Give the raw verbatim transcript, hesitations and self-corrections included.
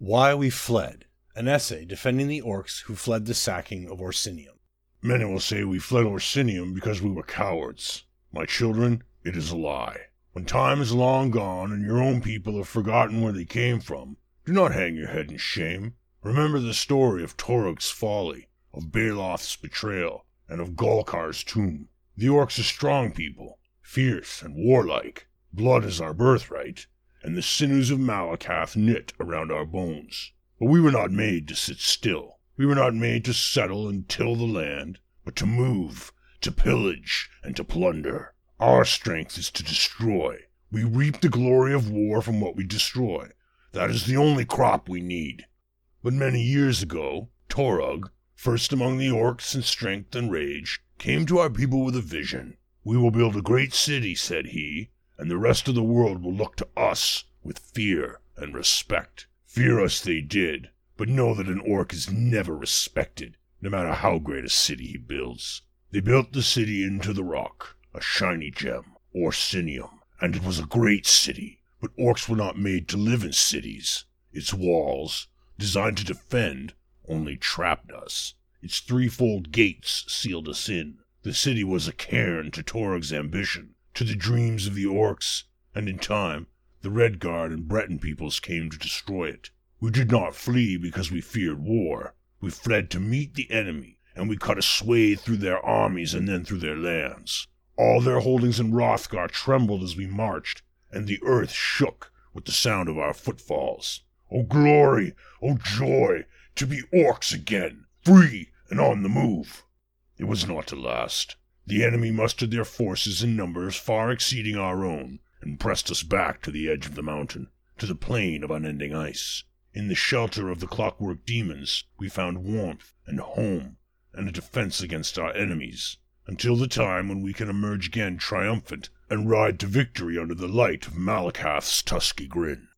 Why We Fled, an essay defending the orcs who fled the sacking of Orsinium. Many will say we fled Orsinium because we were cowards. My children, it is a lie. When time is long gone and your own people have forgotten where they came from, do not hang your head in shame. Remember the story of Torug's folly, of Baloth's betrayal, and of Golkar's tomb. The orcs are strong people, fierce and warlike. Blood is our birthright, and the sinews of Malakath knit around our bones. But we were not made to sit still. We were not made to settle and till the land, but to move, to pillage, and to plunder. Our strength is to destroy. We reap the glory of war from what we destroy. That is the only crop we need. But many years ago, Torug, first among the orcs in strength and rage, came to our people with a vision. We will build a great city, said he, and the rest of the world will look to us with fear and respect. Fear us they did, but know that an orc is never respected, no matter how great a city he builds. They built the city into the rock, a shiny gem, Orsinium, and it was a great city, but orcs were not made to live in cities. Its walls, designed to defend, only trapped us. Its threefold gates sealed us in. The city was a cairn to Torug's ambition, to the dreams of the orcs, and in time, the Redguard and Breton peoples came to destroy it. We did not flee because we feared war. We fled to meet the enemy, and we cut a swathe through their armies and then through their lands. All their holdings in Hrothgar trembled as we marched, and the earth shook with the sound of our footfalls. Oh glory, oh joy, to be orcs again, free and on the move. It was not to last. The enemy mustered their forces in numbers far exceeding our own, and pressed us back to the edge of the mountain, to the plain of unending ice. In the shelter of the clockwork demons, we found warmth and home, and a defense against our enemies, until the time when we can emerge again triumphant, and ride to victory under the light of Malakath's tusky grin.